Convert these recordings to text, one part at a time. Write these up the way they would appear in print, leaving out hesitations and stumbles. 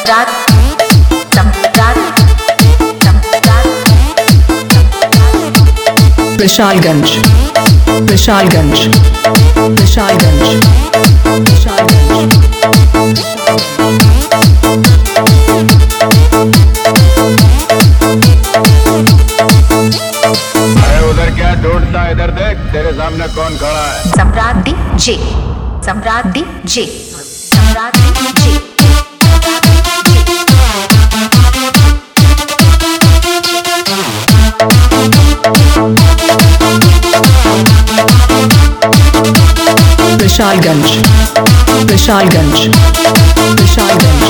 विशालगंज विशालगंज विशालगंज विशालगंज उधर क्या ढूंढता, इधर देख, तेरे सामने कौन खड़ा है। सम्राट DJ, Samrat DJ, Samrat DJ. Vishalganj Vishalganj विशालगंज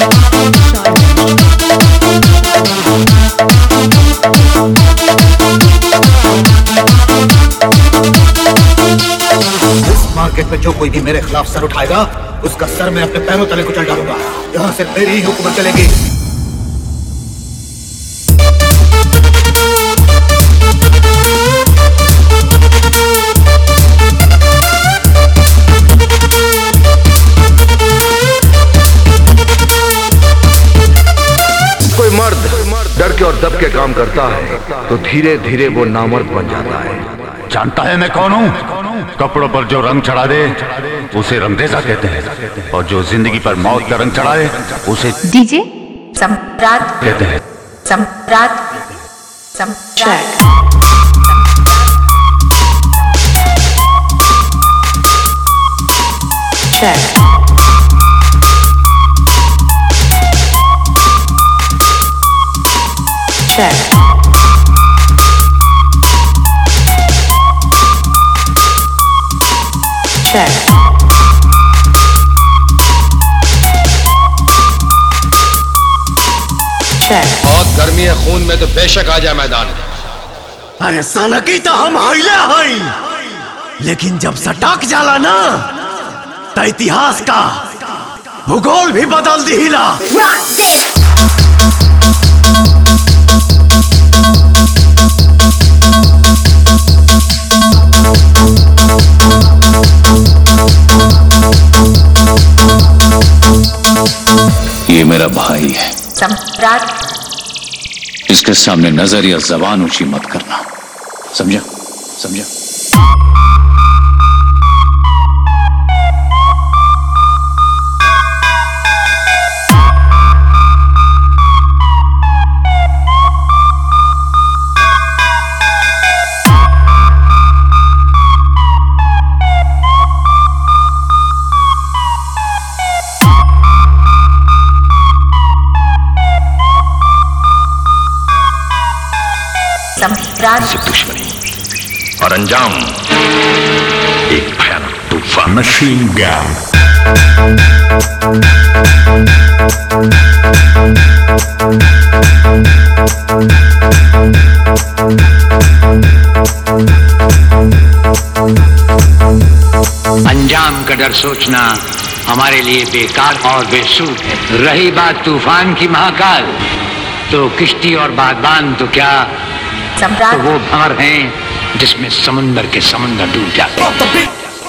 इस मार्केट में जो कोई भी मेरे खिलाफ सर उठाएगा उसका सर मैं अपने पैरों तले कुचल डालूंगा। यहाँ से मेरी ही हुकूमत चलेगी। कोई मर्द डर के और दब के काम करता है तो धीरे धीरे वो नामर्द बन जाता है। जानता है मैं कौन हूँ? कपड़ों पर जो रंग चढ़ा दे उसे रंगरेजा कहते हैं, और जो जिंदगी पर मौत का रंग चढ़ाए उसे डीजे सम्राट कहते हैं। सम्राट सम्राट check check check check बहुत गर्मी है खून में तो बेशक आ जाए मैदान में। अरे साला की तो हम हाइले हई, लेकिन जब सटाक जाला ना तो इतिहास का भूगोल भी बदल दिहिला। ये मेरा भाई है, सम्राट। इसके सामने नजर या जबान ऊंची मत करना, समझा? समझा? सम्राट दुश्मनी और अंजाम एक भयानक तूफान। Machine gun. अंजाम का डर सोचना हमारे लिए बेकार और बेसूद है। रही बात तूफान की महाकाल, तो किश्ती और बागबान तो क्या, सम्राट तो वो भंवर हैं जिसमें समुंदर के समंदर डूब जाते हैं।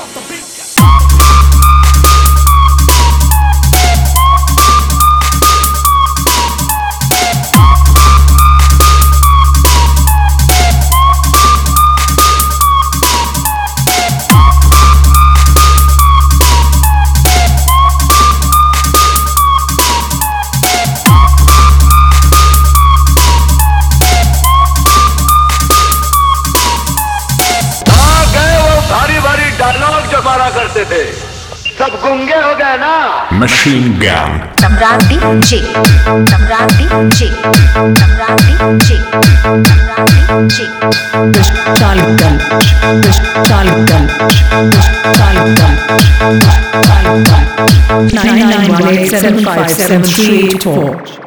करते थे, सब गुंगे हो गए ना। Machine gun. Samrat DJ, Samrat DJ, Samrat DJ, Samrat DJ. Vishalganj Vishalganj Vishalganj Vishalganj 9918757384